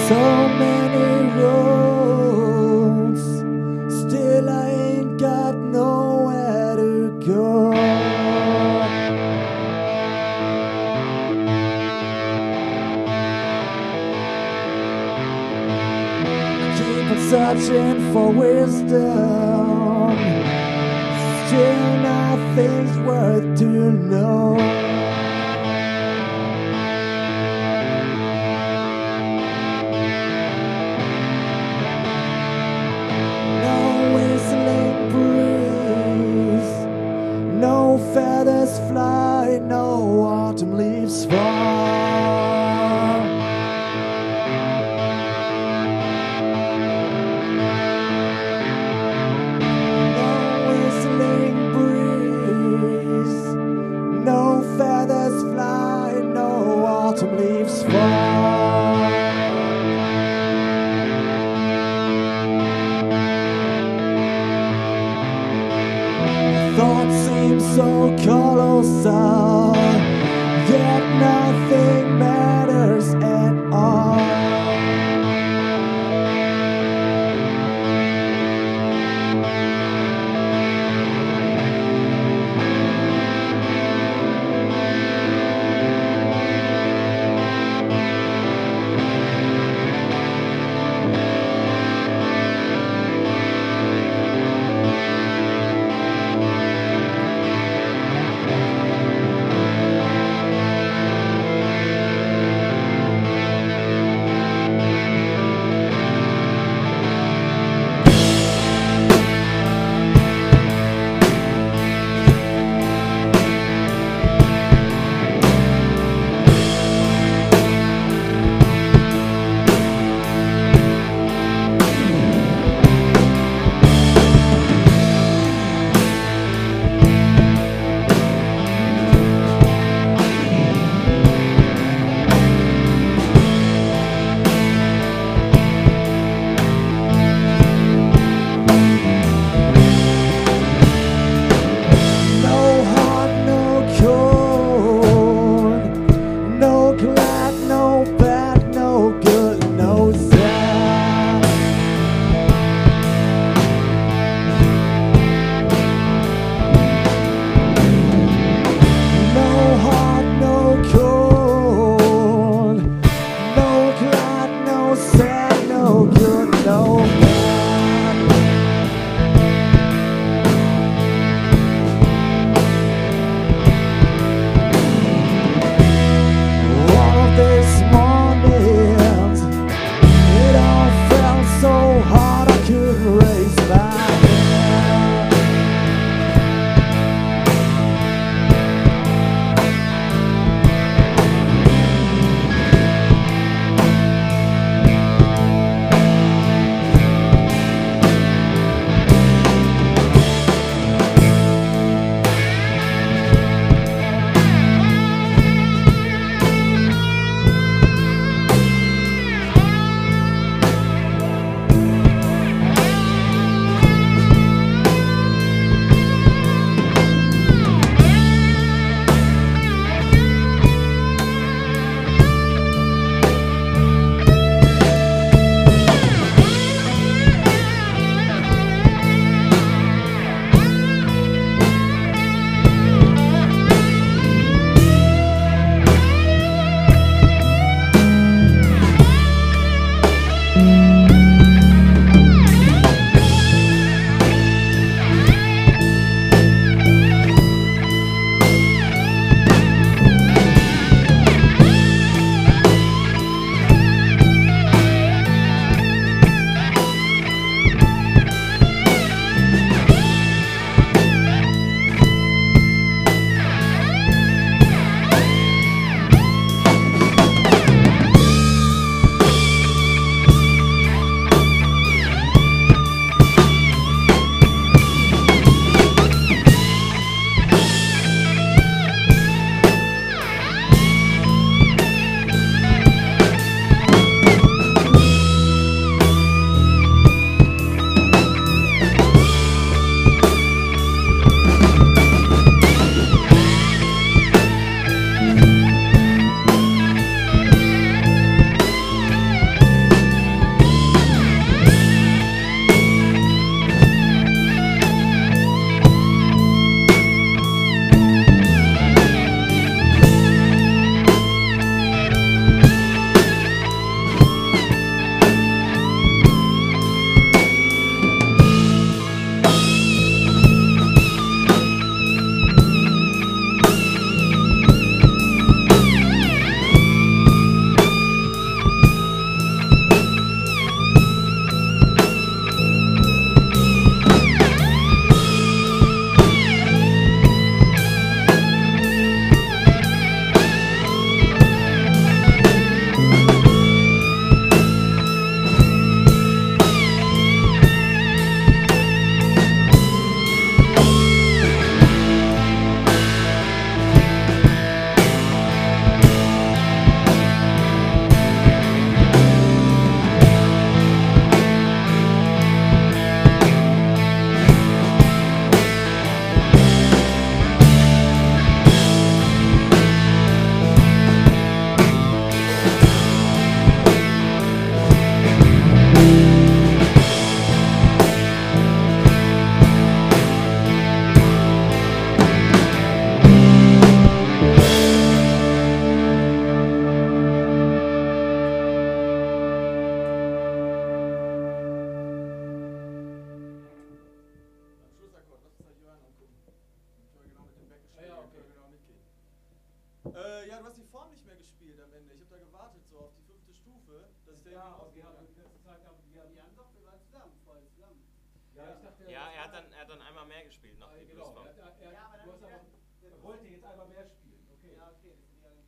So many roads, still I ain't got nowhere to go. Keep on searching for wisdom, still nothing's worth to know. No feathers fly, no autumn leaves fall. No whistling breeze, no feathers fly, no autumn leaves fall. Thoughts seem so colossal, yet nothing matters at all. du hast die Form nicht mehr gespielt am Ende. Ich habe da gewartet, so auf die 5. Stufe. Dass ich Ja, aber wir haben die ganze Zeit, wir haben doch, wir waren zusammen, voll zusammen. Ja, ich dachte, ja, er hat dann einmal mehr gespielt nach dem genau. Schlussform. Er wollte jetzt einmal mehr spielen.